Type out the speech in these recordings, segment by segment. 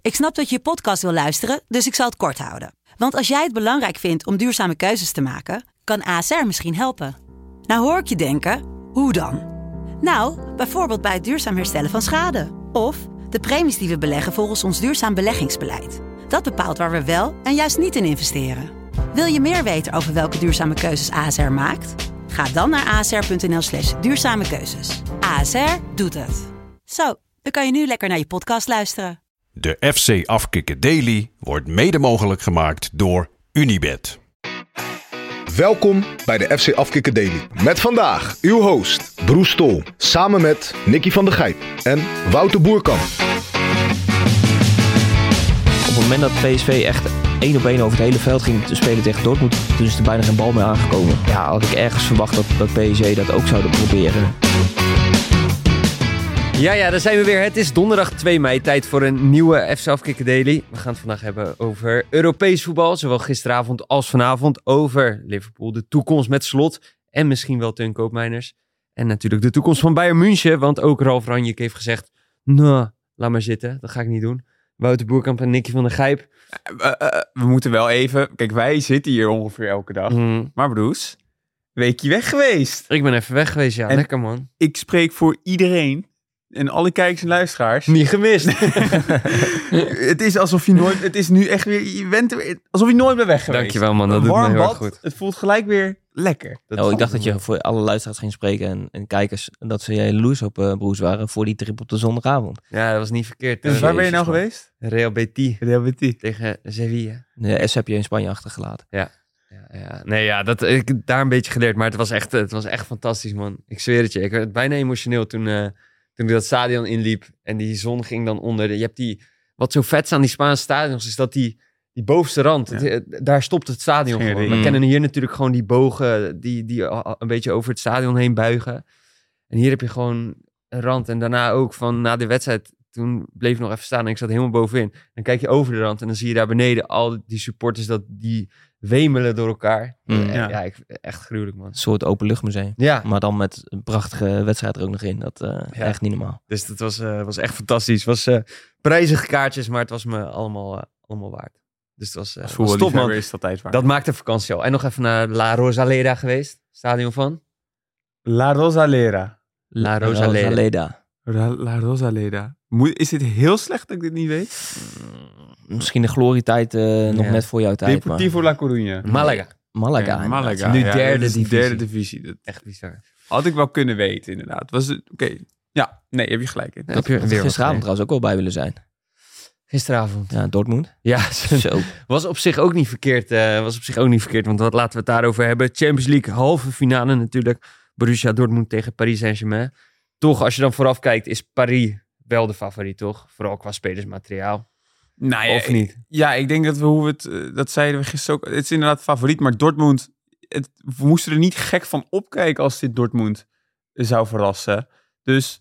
Ik snap dat je podcast wil luisteren, dus ik zal het kort houden. Want als jij het belangrijk vindt om duurzame keuzes te maken, kan ASR misschien helpen. Nou hoor ik je denken, hoe dan? Nou, bijvoorbeeld bij het duurzaam herstellen van schade. Of de premies die we beleggen volgens ons duurzaam beleggingsbeleid. Dat bepaalt waar we wel en juist niet in investeren. Wil je meer weten over welke duurzame keuzes ASR maakt? Ga dan naar asr.nl/duurzame keuzes. ASR doet het. Zo, dan kan je nu lekker naar je podcast luisteren. De FC Afkikken Daily wordt mede mogelijk gemaakt door Unibet. Welkom bij de FC Afkikken Daily. Met vandaag uw host Broes Stol. Samen met Nicky van der Gijp en Wouter Boerkamp. Op het moment dat PSV echt 1-op-1 over het hele veld ging te spelen tegen Dortmund, toen is er bijna geen bal meer aangekomen. Ja, had ik ergens verwacht dat PSG dat ook zouden proberen. Ja, daar zijn we weer. Het is donderdag 2 mei. Tijd voor een nieuwe FC Afkikken Daily. We gaan het vandaag hebben over Europees voetbal. Zowel gisteravond als vanavond. Over Liverpool, de toekomst met Slot. En misschien wel Teun Koopmeiners. En natuurlijk de toekomst van Bayern München. Want ook Ralf Rangnick heeft gezegd, nou, laat maar zitten. Dat ga ik niet doen. Wouter Boerkamp en Nicky van der Gijp. We moeten wel even... Kijk, wij zitten hier ongeveer elke dag. Maar Broes, weekje weg geweest. Ik ben even weg geweest, ja. En lekker man. Ik spreek voor iedereen en alle kijkers en luisteraars. Niet gemist. Het is alsof je nooit... Het is nu echt weer... Je bent er weer, alsof je nooit bent weg geweest. Dankjewel man, dat doet me warm heel erg bad, goed. Het voelt gelijk weer lekker. Ik dacht dat je voor alle luisteraars ging spreken en kijkers dat ze jaloers op Broes waren voor die trip op de zondagavond. Ja, dat was niet verkeerd. Dus waar ben je nou geweest? Real Betis. Real Betis. Tegen Sevilla. De S heb je in Spanje achtergelaten. Ja. Nee, ja, dat ik heb daar een beetje geleerd, maar het was echt fantastisch, man. Ik zweer het je. Ik werd bijna emotioneel toen ik dat stadion inliep en die zon ging dan onder. Je hebt wat zo vet is aan die Spaanse stadions, is dat die bovenste rand, daar stopt het stadion gewoon. We kennen hier natuurlijk gewoon die bogen die een beetje over het stadion heen buigen. En hier heb je gewoon een rand. En daarna ook na de wedstrijd, toen bleef ik nog even staan en ik zat helemaal bovenin. Dan kijk je over de rand en dan zie je daar beneden al die supporters die wemelen door elkaar. Echt gruwelijk, man. Een soort openluchtmuseum. Ja. Maar dan met een prachtige wedstrijd er ook nog in. Dat echt niet normaal. Dus dat was echt fantastisch. Het was prijzige kaartjes, maar het was me allemaal waard. Dus het was top, man. Is altijd waar. Dat maakte vakantie al. En nog even naar La Rosaleda geweest. Stadion van? La Rosaleda. La Rosaleda. La Rosaleda. Is dit heel slecht dat ik dit niet weet? Misschien de glorietijd nog net voor jouw tijd. Deportivo La Coruña. Malaga. Malaga. Nu derde divisie. Dat echt bizar. Had ik wel kunnen weten, inderdaad. Oké. Ja, nee, heb je gelijk. Dat heb je gisteravond trouwens ook wel bij willen zijn. Gisteravond. Ja, Dortmund. Ja, zo. Was op zich ook niet verkeerd. Want laten we het daarover hebben. Champions League halve finale natuurlijk. Borussia Dortmund tegen Paris Saint-Germain. Toch, als je dan vooraf kijkt, is Paris wel de favoriet, toch? Vooral qua spelersmateriaal. Nou ja, of niet? Ja, ik denk dat dat zeiden we gisteren ook. Het is inderdaad favoriet, maar Dortmund, we moesten er niet gek van opkijken als dit Dortmund zou verrassen. Dus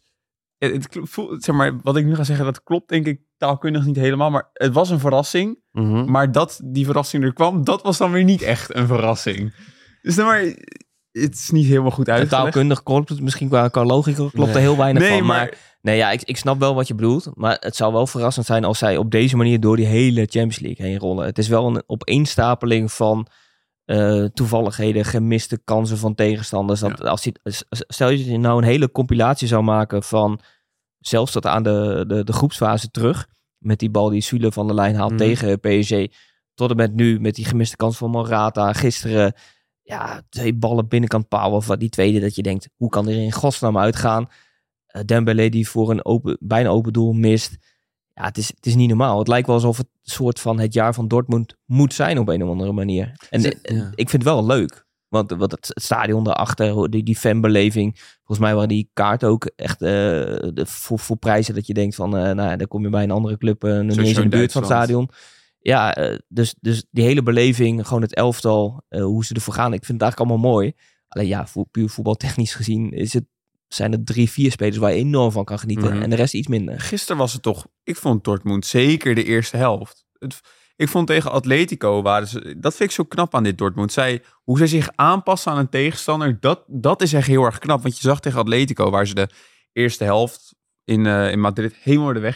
zeg maar, wat ik nu ga zeggen, dat klopt denk ik taalkundig niet helemaal, maar het was een verrassing. Mm-hmm. Maar dat die verrassing er kwam, dat was dan weer niet echt een verrassing. Dus dan maar, het is niet helemaal goed uitgelegd. Taalkundig klopt het, misschien qua logica klopt er heel weinig van. Maar nee, ja, ik snap wel wat je bedoelt. Maar het zou wel verrassend zijn als zij op deze manier door die hele Champions League heen rollen. Het is wel een opeenstapeling van toevalligheden, gemiste kansen van tegenstanders. Stel je nou een hele compilatie zou maken van zelfs tot aan de groepsfase terug. Met die bal die Süle van de lijn haalt tegen PSG. Tot en met nu met die gemiste kans van Morata. Gisteren 2 ballen binnenkant paal. Of die tweede dat je denkt, hoe kan er in godsnaam uitgaan? Dembélé die voor een bijna open doel mist. Ja, het is niet normaal. Het lijkt wel alsof het soort van het jaar van Dortmund moet zijn op een of andere manier. En ik vind het wel leuk. Want het stadion daarachter, die fanbeleving. Volgens mij waren die kaarten ook echt voor prijzen dat je denkt van, dan kom je bij een andere club niet eens in de buurt van het stadion. Ja, dus die hele beleving, gewoon het elftal, hoe ze ervoor gaan. Ik vind het eigenlijk allemaal mooi. Alleen ja, puur voetbaltechnisch gezien zijn er 3-4 spelers waar je enorm van kan genieten. En de rest iets minder. Gisteren was het toch, ik vond Dortmund zeker de eerste helft. Ik vond tegen Atletico, dat vind ik zo knap aan dit Dortmund. Hoe zij zich aanpassen aan een tegenstander, dat is echt heel erg knap. Want je zag tegen Atletico, waar ze de eerste helft in Madrid helemaal worden weggetikt.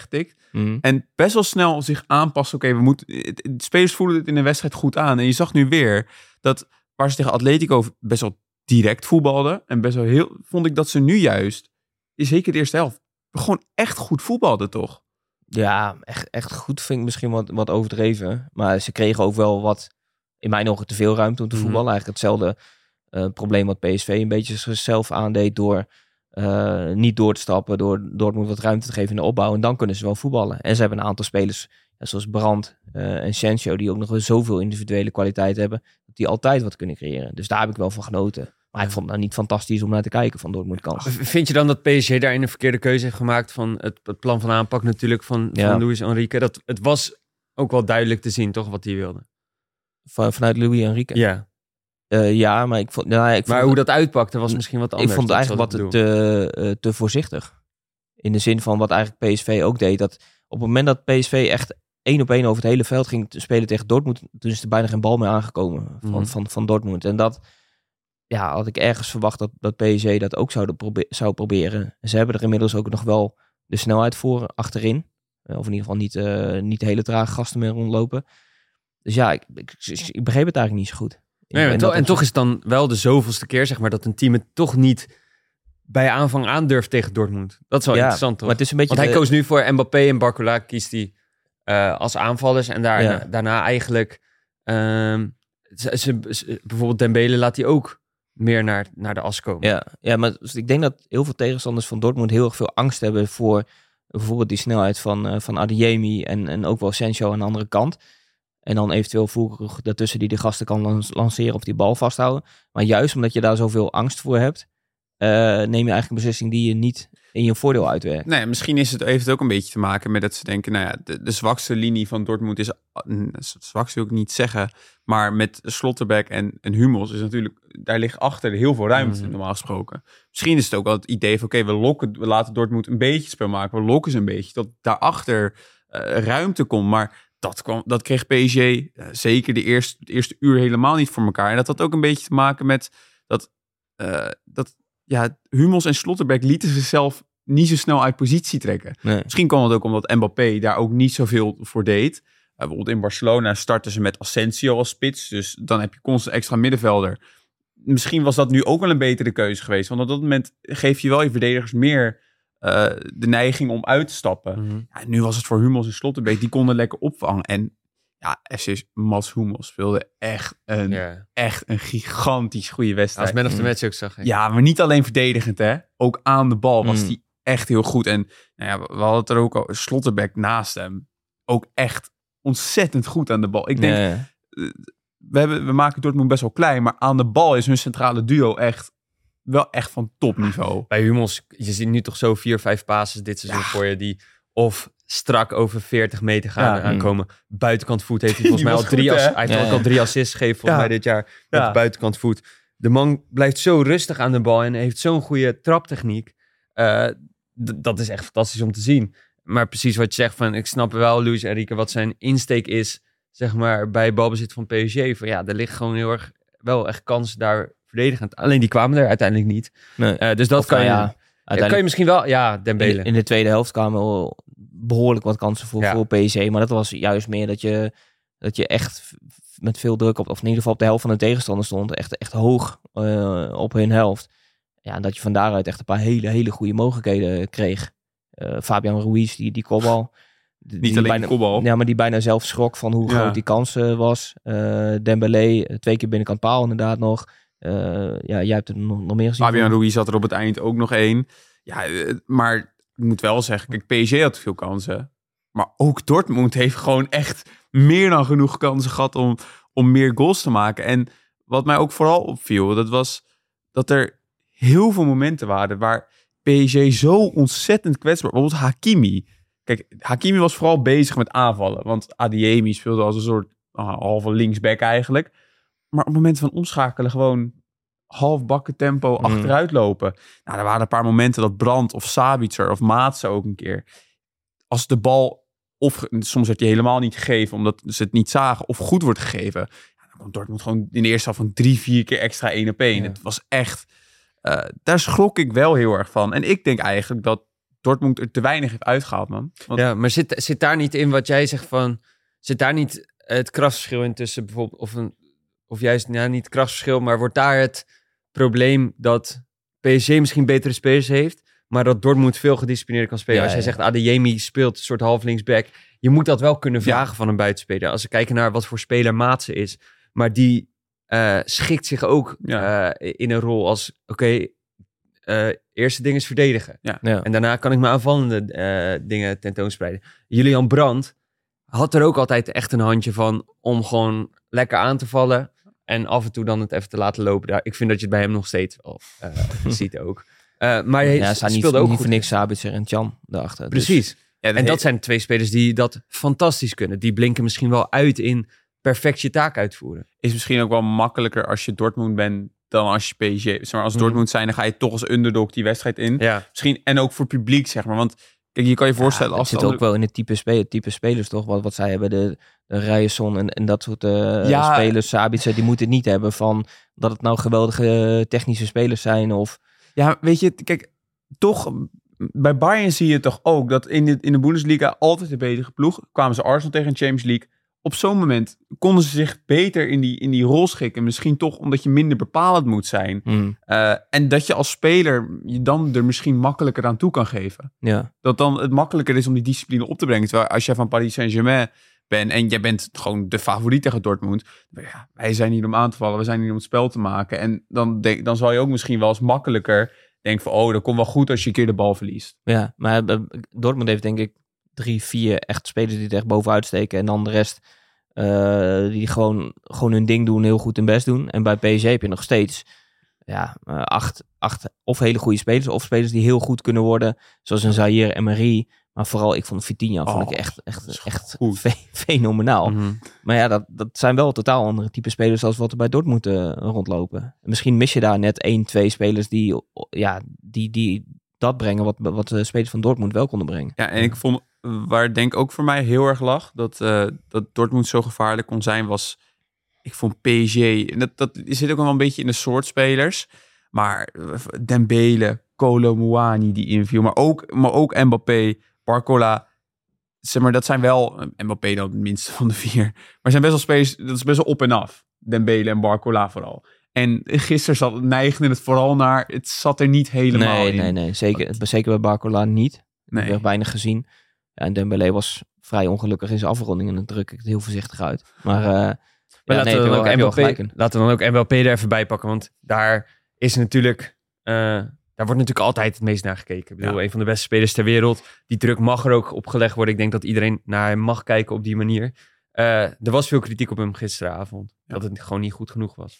En best wel snel zich aanpassen. Oké, de spelers voelen het in de wedstrijd goed aan. En je zag nu weer dat waar ze tegen Atletico best wel direct voetbalden. En best wel vond ik dat ze nu juist, zeker de eerste helft, gewoon echt goed voetbalden, toch? Ja, echt goed vind ik misschien wat overdreven. Maar ze kregen ook wel wat, in mijn ogen, te veel ruimte om te voetballen. Eigenlijk hetzelfde probleem wat PSV een beetje zichzelf aandeed door niet door te stappen, door Dortmund wat ruimte te geven in de opbouw. En dan kunnen ze wel voetballen. En ze hebben een aantal spelers, zoals Brandt en Sancho, die ook nog wel zoveel individuele kwaliteit hebben, dat die altijd wat kunnen creëren. Dus daar heb ik wel van genoten. Maar ik vond het nou niet fantastisch om naar te kijken van Dortmund kant. Vind je dan dat PSG daarin een verkeerde keuze heeft gemaakt van het plan van aanpak natuurlijk van Luis Enrique? Dat het was ook wel duidelijk te zien, toch, wat hij wilde? Vanuit Luis Enrique? Ja. Ja, maar ik vond... maar hoe dat uitpakte was misschien wat anders. Ik vond het eigenlijk wat te voorzichtig. In de zin van wat eigenlijk PSV ook deed. Dat op het moment dat PSV echt 1-op-1 over het hele veld ging spelen tegen Dortmund, toen is er bijna geen bal meer aangekomen van Dortmund. En dat had ik ergens verwacht dat PSG dat ook zou proberen. Ze hebben er inmiddels ook nog wel de snelheid voor achterin. Of in ieder geval niet hele trage gasten meer rondlopen. Dus ja, ik begreep het eigenlijk niet zo goed. Nee, en toch is het dan wel de zoveelste keer, zeg maar, dat een team het toch niet bij aanvang aandurft tegen Dortmund. Dat is wel interessant, toch? Maar het is een beetje Want hij koos nu voor Mbappé en Barcola, kiest hij als aanvallers. En daarna eigenlijk bijvoorbeeld Dembele laat hij ook meer naar de as komen. Ja, maar dus ik denk dat heel veel tegenstanders van Dortmund heel erg veel angst hebben voor bijvoorbeeld die snelheid van Adeyemi en ook wel Sancho aan de andere kant. En dan eventueel Füllkrug daartussen die de gasten kan lanceren of die bal vasthouden. Maar juist omdat je daar zoveel angst voor hebt, neem je eigenlijk een beslissing die je niet in je voordeel uitwerkt. Nee, misschien heeft het ook een beetje te maken met dat ze denken, nou ja, de zwakste linie van Dortmund is, zwakste wil ik niet zeggen, maar met Slotterbeck en Hummels is natuurlijk, daar ligt achter heel veel ruimte normaal gesproken. Misschien is het ook wel het idee van, we laten Dortmund een beetje spel maken, we lokken ze een beetje, dat daarachter ruimte komt, maar dat kreeg PSG zeker het eerste uur helemaal niet voor elkaar. En dat had ook een beetje te maken met dat Hummels en Slotterbeck lieten zichzelf niet zo snel uit positie trekken. Nee. Misschien kwam het ook omdat Mbappé daar ook niet zoveel voor deed. Bijvoorbeeld in Barcelona starten ze met Asensio als spits. Dus dan heb je constant extra middenvelder. Misschien was dat nu ook wel een betere keuze geweest. Want op dat moment geef je wel je verdedigers meer de neiging om uit te stappen. Ja, nu was het voor Hummels en Slotterbeek. Die konden lekker opvangen. En ja, Mats Hummels speelde echt een gigantisch goede wedstrijd. Als man of the match ook zag ik. Ja, maar niet alleen verdedigend, hè. Ook aan de bal was hij echt heel goed. En nou ja, we hadden het er ook al, Slotterbeek naast hem. Ook echt ontzettend goed aan de bal. Ik denk, we maken Dortmund best wel klein, maar aan de bal is hun centrale duo wel echt van topniveau. Bij Hummels, je ziet nu toch zo 4-5 passes dit seizoen voor je, die of strak over 40 meter gaan aankomen. Buitenkant voet heeft hij volgens mij al 3 hij heeft ook al 3 assists gegeven volgens mij dit jaar met de buitenkant voet. De man blijft zo rustig aan de bal en heeft zo'n goede traptechniek. Dat is echt fantastisch om te zien. Maar precies wat je zegt, van ik snap wel, Luis Enrique, wat zijn insteek is, zeg maar, bij balbezit van PSG. Van ja, er ligt gewoon heel erg wel echt kans daar verdedigend. Alleen die kwamen er uiteindelijk niet. Nee. Dus dat kan je misschien wel, Dembele. In de tweede helft kwamen behoorlijk wat kansen voor PSG. Maar dat was juist meer dat je echt met veel druk of in ieder geval op de helft van de tegenstander stond. Echt hoog op hun helft. Ja, en dat je van daaruit echt een paar hele goede mogelijkheden kreeg. Fabian Ruiz, die kopbal. Niet alleen de kopbal. Ja, maar die bijna zelf schrok van hoe groot die kans was. Dembele, 2 keer binnenkant paal inderdaad nog. Jij hebt er nog meer gezien. Fabian Ruiz had er op het eind ook nog 1. Ja, maar ik moet wel zeggen, kijk, PSG had veel kansen. Maar ook Dortmund heeft gewoon echt meer dan genoeg kansen gehad om meer goals te maken. En wat mij ook vooral opviel, dat was dat er heel veel momenten waren waar PSG zo ontzettend kwetsbaar. Bijvoorbeeld Hakimi. Kijk, Hakimi was vooral bezig met aanvallen. Want Adeyemi speelde als een soort halve linksback eigenlijk. Maar op het moment van omschakelen gewoon halfbakken tempo achteruit lopen. Nou, er waren een paar momenten dat Brandt of Sabitzer of Maatsen ook een keer. Als de bal, of soms werd die helemaal niet gegeven omdat ze het niet zagen, of goed wordt gegeven. Ja, dan komt Dortmund gewoon in de eerste helft van 3-4 keer extra 1-op-1. Het was echt, daar schrok ik wel heel erg van. En ik denk eigenlijk dat Dortmund er te weinig heeft uitgehaald, man. Want, Ja, maar zit daar niet in wat jij zegt van... Zit daar niet het krachtsverschil in tussen bijvoorbeeld... Of juist niet het krachtsverschil, maar wordt daar het probleem dat PSG misschien betere spelers heeft, maar dat Dortmund veel gedisciplineerder kan spelen. Als jij zegt, Adeyemi speelt een soort half linksback, je moet dat wel kunnen vragen van een buitenspeler. Als we kijken naar wat voor speler Maatsen is, maar die schikt zich ook in een rol als, eerste ding is verdedigen. Ja. En daarna kan ik mijn aanvallende dingen tentoonspreiden. Julian Brandt had er ook altijd echt een handje van om gewoon lekker aan te vallen en af en toe dan het even te laten lopen. Ik vind dat je het bij hem nog steeds wel ziet ook. Maar hij speelde ook niet goed. voor niks Sabitzer en Can daarachter. Precies. Ja, dat En dat zijn twee spelers die dat fantastisch kunnen. Die blinken misschien wel uit in perfect je taak uitvoeren. is misschien ook wel makkelijker als je Dortmund bent dan als je PSG. Zeg maar, als Dortmund zijn, dan ga je toch als underdog die wedstrijd in. Ja. Misschien, en ook voor publiek, zeg maar. Want kijk, je kan je voorstellen... Het als zit de ook wel in het type spelers, toch? Wat zij hebben, de Ryerson en dat soort spelers. Sabitzer, die moeten het niet hebben van dat het nou geweldige technische spelers zijn. Of... Ja, weet je, kijk, toch... Bij Bayern zie je toch ook dat in de Bundesliga altijd de betere ploeg. Kwamen ze Arsenal tegen een Champions League. Op zo'n moment konden ze zich beter in die rol schikken. Misschien toch omdat je minder bepalend moet zijn. En dat je als speler je dan er misschien makkelijker aan toe kan geven. Ja. Dat dan het makkelijker is om die discipline op te brengen. Terwijl als jij van Paris Saint-Germain bent en jij bent gewoon de favoriet tegen Dortmund. Ja, wij zijn hier om aan te vallen. We zijn hier om het spel te maken. En dan zal je ook misschien wel eens makkelijker denken van... dat komt wel goed als je een keer de bal verliest. Ja, maar Dortmund heeft denk ik 3-4 echt spelers die er echt bovenuit steken. En dan de rest die gewoon hun ding doen, heel goed hun best doen. En bij PSG heb je nog steeds 8 of hele goede spelers. Of spelers die heel goed kunnen worden. Zoals een Zaire Emery. Maar vooral, ik vond Vitinha vond ik echt fenomenaal. Mm-hmm. Maar ja, dat zijn wel totaal andere type spelers als wat er bij Dortmund rondlopen. En misschien mis je daar net 1-2 spelers die dat brengen wat de spelers van Dortmund wel konden brengen. Ja, en ik vond, waar denk ook voor mij heel erg lag, dat Dortmund zo gevaarlijk kon zijn, was, ik vond PSG, en dat zit ook wel een beetje in de soort spelers, maar Dembele, Kolo Muani die inviel, maar ook Mbappé, Barcola, zeg maar, dat zijn wel, Mbappé dan het minste van de 4, maar zijn best wel spelers, dat is best wel op en af, Dembele en Barcola vooral. En gisteren neigde het vooral naar, het zat er niet helemaal in. Nee, zeker bij Barcola niet. Ik heb weinig gezien. Ja, en Dembele was vrij ongelukkig in zijn afronding en dan druk ik het heel voorzichtig uit. Maar laten we dan ook Mbappé er even bij pakken, want daar is natuurlijk... Daar wordt natuurlijk altijd het meest naar gekeken. Ik bedoel, een van de beste spelers ter wereld. Die druk mag er ook opgelegd worden. Ik denk dat iedereen naar hem mag kijken op die manier. Er was veel kritiek op hem gisteravond. Ja. Dat het gewoon niet goed genoeg was.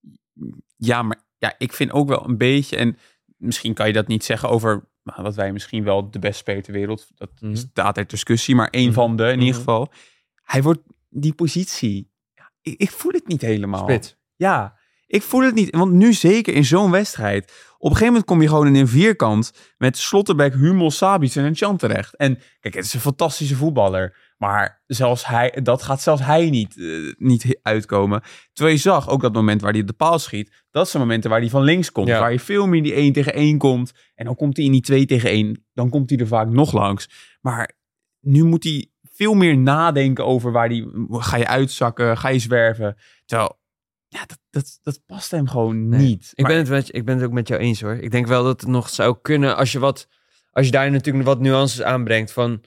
Ja, maar ik vind ook wel een beetje... En misschien kan je dat niet zeggen over... wat wij misschien wel de beste speler ter wereld... Dat staat ter discussie, maar één van de in ieder geval. Hij wordt die positie... Ik voel het niet helemaal. Spits. Ja, ik voel het niet. Want nu zeker in zo'n wedstrijd... Op een gegeven moment kom je gewoon in een vierkant... met Slotterbeck, Hummels, Sabitzer en Can terecht. En kijk, het is een fantastische voetballer... Maar dat gaat zelfs hij niet uitkomen. Terwijl je zag, ook dat moment waar hij op de paal schiet... dat zijn momenten waar hij van links komt. Ja. Waar je veel meer die 1-tegen-1 komt. En dan komt hij in die 2-tegen-1. Dan komt hij er vaak nog langs. Maar nu moet hij veel meer nadenken over waar hij... Ga je uitzakken? Ga je zwerven? Terwijl, dat past hem gewoon niet. Ik ben het ook met jou eens hoor. Ik denk wel dat het nog zou kunnen als je daar natuurlijk wat nuances aanbrengt van...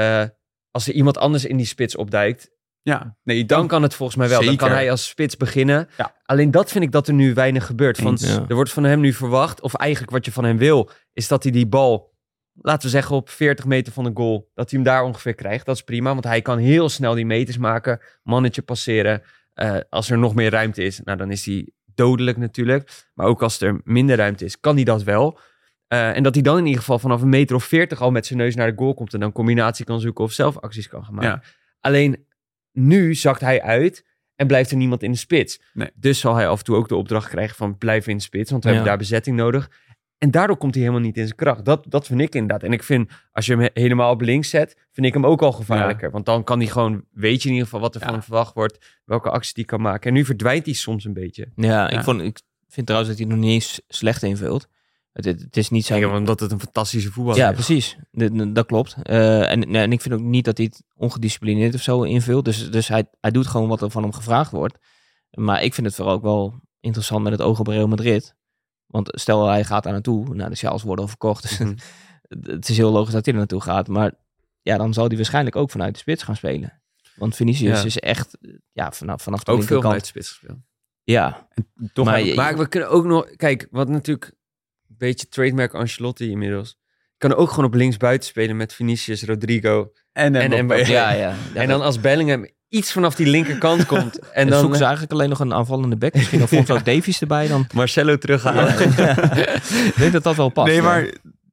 als er iemand anders in die spits opduikt, dan kan het volgens mij wel. Zeker. Dan kan hij als spits beginnen. Ja. Alleen dat vind ik dat er nu weinig gebeurt. Er wordt van hem nu verwacht, of eigenlijk wat je van hem wil, is dat hij die bal, laten we zeggen op 40 meter van de goal, dat hij hem daar ongeveer krijgt. Dat is prima, want hij kan heel snel die meters maken, mannetje passeren. Als er nog meer ruimte is, dan is hij dodelijk natuurlijk. Maar ook als er minder ruimte is, kan hij dat wel. En dat hij dan in ieder geval vanaf 1,40 meter al met zijn neus naar de goal komt en dan combinatie kan zoeken of zelf acties kan gaan maken. Ja. Alleen nu zakt hij uit en blijft er niemand in de spits. Nee. Dus zal hij af en toe ook de opdracht krijgen van blijven in de spits, want we hebben daar bezetting nodig. En daardoor komt hij helemaal niet in zijn kracht. Dat vind ik inderdaad. En ik vind, als je hem helemaal op links zet, vind ik hem ook al gevaarlijker. Ja. Want dan kan hij gewoon, weet je in ieder geval wat er van hem verwacht wordt, welke acties hij kan maken. En nu verdwijnt hij soms een beetje. Ja, ik vind trouwens dat hij nog niet eens slecht invult. Het is niet zijn... Ja, omdat het een fantastische voetballer Ja, is. precies. Dat klopt. En ik vind ook niet dat hij het ongedisciplineerd of zo invult. Dus hij doet gewoon wat er van hem gevraagd wordt. Maar ik vind het vooral ook wel interessant met het oog op Real Madrid. Want stel hij gaat daar naartoe. Nou, de sjaals worden al verkocht. Dus het is heel logisch dat hij er naartoe gaat. Maar ja, dan zal hij waarschijnlijk ook vanuit de spits gaan spelen. Want Vinicius is echt vanaf de ook veel linkerkant. vanuit de spits gespeeld. Ja. Toch Maar we kunnen ook nog... Kijk, wat natuurlijk een beetje trademark Ancelotti inmiddels. Je kan ook gewoon op links buiten spelen met Vinicius, Rodrigo en Mbappé. Ja. En dan als Bellingham iets vanaf die linkerkant komt. En dan dan zoeken ze eigenlijk alleen nog een aanvallende back. Misschien Alfonso Davies erbij dan. Marcelo terughalen. Ik denk dat dat wel past. Nee, maar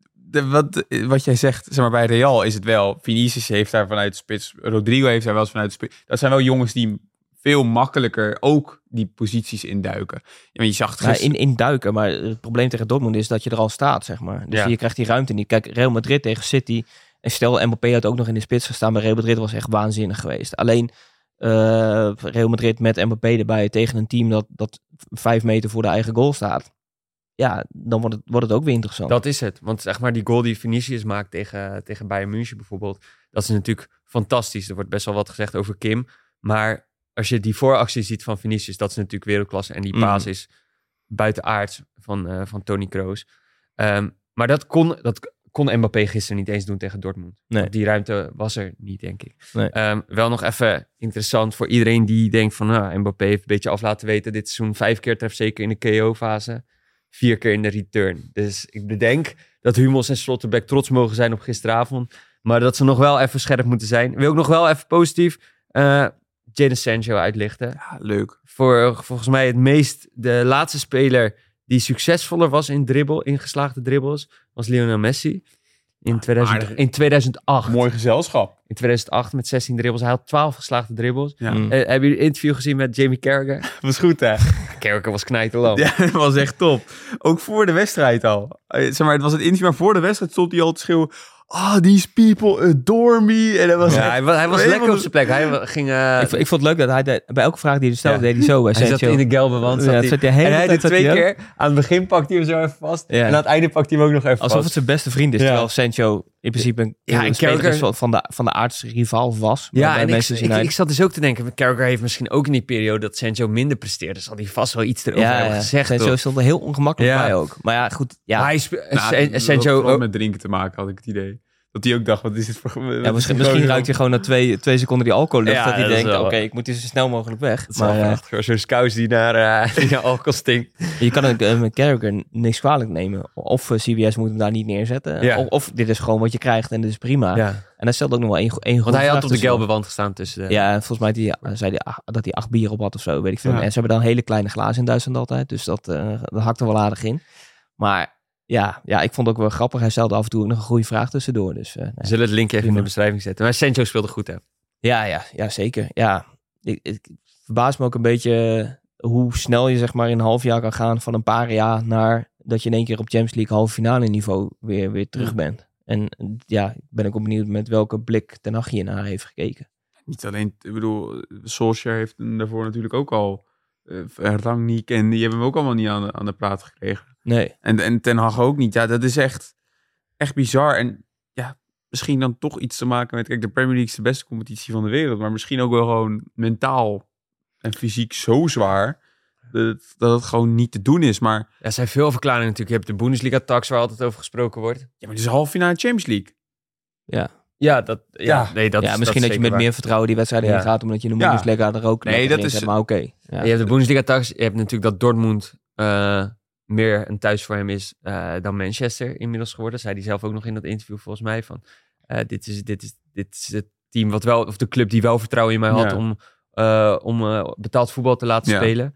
wat jij zegt, zeg maar, bij Real is het wel... Vinicius heeft daar vanuit de spits... Rodrigo heeft daar wel eens vanuit de spits... Dat zijn wel jongens die veel makkelijker ook die posities induiken. Ja, je zag het induiken, maar het probleem tegen Dortmund is dat je er al staat, zeg maar. Dus je krijgt die ruimte niet. Kijk, Real Madrid tegen City... En stel, Mbappé had ook nog in de spits gestaan, maar Real Madrid was echt waanzinnig geweest. Alleen Real Madrid met Mbappé erbij tegen een team dat 5 meter voor de eigen goal staat. Ja, dan wordt het ook weer interessant. Dat is het. Want zeg maar die goal die Vinicius maakt tegen Bayern München bijvoorbeeld. Dat is natuurlijk fantastisch. Er wordt best wel wat gezegd over Kim. Maar als je die vooractie ziet van Vinicius, dat is natuurlijk wereldklasse. En die paas is buitenaards van Toni Kroos. Maar dat kon Mbappé gisteren niet eens doen tegen Dortmund. Nee. Die ruimte was er niet, denk ik. Nee. Wel nog even interessant voor iedereen die denkt van... Mbappé heeft een beetje af laten weten. Dit seizoen 5 keer treft zeker in de KO-fase. 4 keer in de return. Dus ik bedenk dat Hummels en Slotterbeck trots mogen zijn op gisteravond. Maar dat ze nog wel even scherp moeten zijn. Wil ik nog wel even positief Jadon Sancho uitlichten. Ja, leuk. Volgens mij de laatste speler die succesvoller was in geslaagde dribbles, was Lionel Messi. In 2008. Mooi gezelschap. In 2008 met 16 dribbles. Hij had 12 geslaagde dribbles. Ja. Hebben jullie een interview gezien met Jamie Carragher? Was goed, hè? Carragher was knijterlam. Ja, dat was echt top. Ook voor de wedstrijd al. Zeg maar, het was het interview, maar voor de wedstrijd stond hij al te schreeuwen... these people adore me. En dat was hij was lekker op zijn plek. Hij ging... Ik vond het leuk dat hij bij elke vraag die hij stelde, deed hij zo. Bij hij zat in de gelbe wand. En hij deed 2 keer. Aan het begin pakt hij hem zo even vast. Ja. En aan het einde pakt hij hem ook nog even vast. Alsof het zijn beste vriend is. Terwijl Sancho in principe een speler is van de aardse rivaal was. Ja, en ik zat dus ook te denken... Carragher heeft misschien ook in die periode dat Sancho minder presteerde. Zal hij vast wel iets erover hebben gezegd. Sancho stond er heel ongemakkelijk bij ook. Maar ja, goed. Ja. Sancho ook met drinken te maken, had ik het idee. Dat hij ook dacht, wat is dit voor... Ja, misschien ruikt hij gewoon na 2 seconden die alcohollucht. Dat hij denkt, oké, ik moet hier zo snel mogelijk weg. Dat maar echt zo'n skous die naar alcohol stinkt. Je kan ook met Carragher niks kwalijk nemen. Of CBS moet hem daar niet neerzetten. Ja. Of dit is gewoon wat je krijgt en dit is prima. Ja. En hij stelt ook nog wel één Want hij had op de gelbe wand gestaan tussen... Ja, volgens mij zei hij dat hij 8 bier op had of zo, weet ik veel. Ja. En ze hebben dan hele kleine glazen in Duitsland altijd. Dus dat hakt er wel aardig in. Maar... Ja, ik vond het ook wel grappig. Hij stelde af en toe ook nog een goede vraag tussendoor. Dus, we zullen het linkje even in de beschrijving zetten. Maar Sancho speelde goed, hè? Ja, zeker. Ja, ik verbaast me ook een beetje hoe snel je zeg maar in een half jaar kan gaan van een paar jaar naar dat je in één keer op Champions League halve finale niveau weer terug bent. En ja, ik ben ook benieuwd met welke blik Ten Hag hiernaar heeft gekeken. Niet alleen, ik bedoel, Solskjaer heeft hem daarvoor natuurlijk ook al Rangnick en die hebben hem ook allemaal niet aan de praat gekregen. Nee. En Ten Hag ook niet. Ja, dat is echt bizar. En ja, misschien dan toch iets te maken met... Kijk, de Premier League is de beste competitie van de wereld. Maar misschien ook wel gewoon mentaal en fysiek zo zwaar... dat het gewoon niet te doen is. Maar... Ja, er zijn veel verklaringen natuurlijk. Je hebt de Bundesliga-tax waar altijd over gesproken wordt. Ja, maar het is halve finale Champions League. Ja. Misschien dat je met meer vertrouwen die wedstrijden heen gaat... omdat je de Bundesliga er ook... Nee, dat is... Maar oké. Ja. Je hebt de Bundesliga-tax. Je hebt natuurlijk dat Dortmund... meer een thuis voor hem is dan Manchester inmiddels geworden. Zei hij zelf ook nog in dat interview volgens mij van... Dit is het team wat wel... of de club die wel vertrouwen in mij had... om betaald voetbal te laten spelen.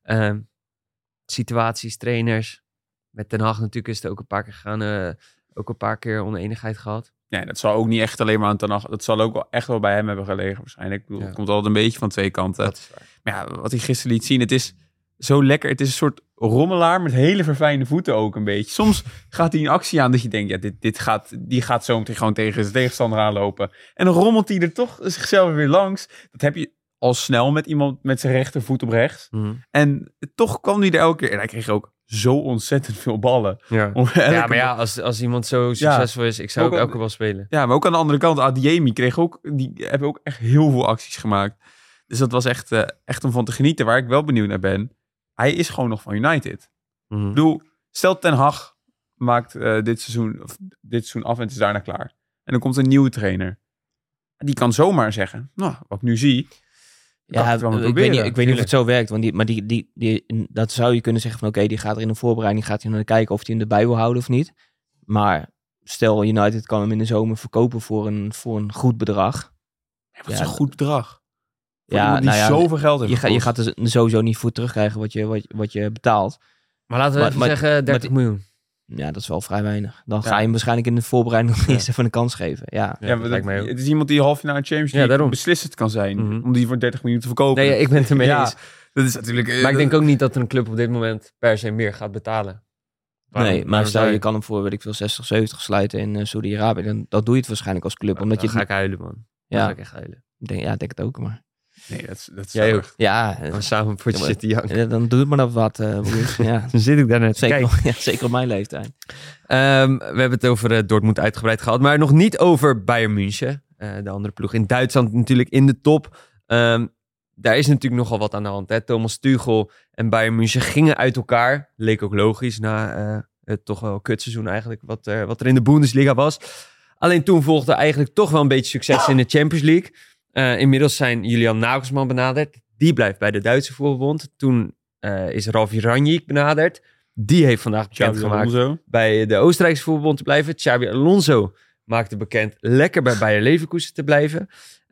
Situaties, trainers. Met Ten Hag natuurlijk is het ook een paar keer gegaan. Ook een paar keer oneenigheid gehad. Ja, dat zal ook niet echt alleen maar aan Ten Hag... Dat zal ook wel echt wel bij hem hebben gelegen waarschijnlijk. Ik bedoel, het komt altijd een beetje van 2 kanten. Dat is waar. Maar ja, wat hij gisteren liet zien... Het is zo lekker. Het is een soort rommelaar met hele verfijnde voeten ook een beetje. Soms gaat hij een actie aan dat je denkt... Ja, die gaat zo meteen gewoon tegen zijn tegenstander aanlopen. En dan rommelt hij er toch zichzelf weer langs. Dat heb je al snel met iemand met zijn rechtervoet op rechts. En toch kwam hij er elke keer. En hij kreeg ook zo ontzettend veel ballen. Ja, maar ja, als iemand zo succesvol is, ik zou ook elke bal spelen. Ja, maar ook aan de andere kant, Adeyemi die hebben ook echt heel veel acties gemaakt. Dus dat was echt om van te genieten. Waar ik wel benieuwd naar ben, hij is gewoon nog van United. Ik bedoel, stel Ten Hag maakt dit seizoen af en het is daarna klaar. En dan komt een nieuwe trainer. Die kan zomaar zeggen, nou, wat ik nu zie... Ja, ik weet niet of het zo werkt. Want dat zou je kunnen zeggen van oké, die gaat er in de voorbereiding, gaat hij naar kijken of hij hem erbij wil houden of niet. Maar stel United kan hem in de zomer verkopen voor een goed bedrag. Ja, wat is een goed bedrag? Ja, die zoveel geld heeft. Je gaat er sowieso niet voor terugkrijgen wat je betaalt. Maar laten we even zeggen 30 miljoen. Ja, dat is wel vrij weinig. Dan ga je hem waarschijnlijk in de voorbereiding nog eerst even een kans geven. Ja, dat lijkt mij ook. Het is iemand die half finale Champions League beslissend kan zijn. Om die voor 30 miljoen te verkopen. Nee, ik ben het ermee eens. Dat is natuurlijk... Maar ik denk ook niet dat een club op dit moment per se meer gaat betalen. Maar stel je kan hem voor, weet ik veel, 60, 70 sluiten in Saudi-Arabië. Dan doe je het waarschijnlijk als club. Omdat dan ga ik huilen, man. Dan ga ik echt huilen. Ik denk het ook, maar... Nee, dat is jij ook. Ja. We samen een potje zitten janken. Dan doe het maar nog wat. Ja. Dan zit ik daar net. Zeker op mijn leeftijd. We hebben het over Dortmund uitgebreid gehad. Maar nog niet over Bayern München. De andere ploeg in Duitsland natuurlijk in de top. Daar is natuurlijk nogal wat aan de hand. Hè? Thomas Tuchel en Bayern München gingen uit elkaar. Leek ook logisch na het toch wel kutseizoen eigenlijk. Wat er in de Bundesliga was. Alleen toen volgde eigenlijk toch wel een beetje succes in de Champions League. Inmiddels zijn Julian Nagelsmann benaderd. Die blijft bij de Duitse voetbalbond. Toen is Ralf Rangnick benaderd. Die heeft vandaag bekendgemaakt bij de Oostenrijkse voetbalbond te blijven. Xabi Alonso maakte bekend lekker bij Bayer Leverkusen te blijven.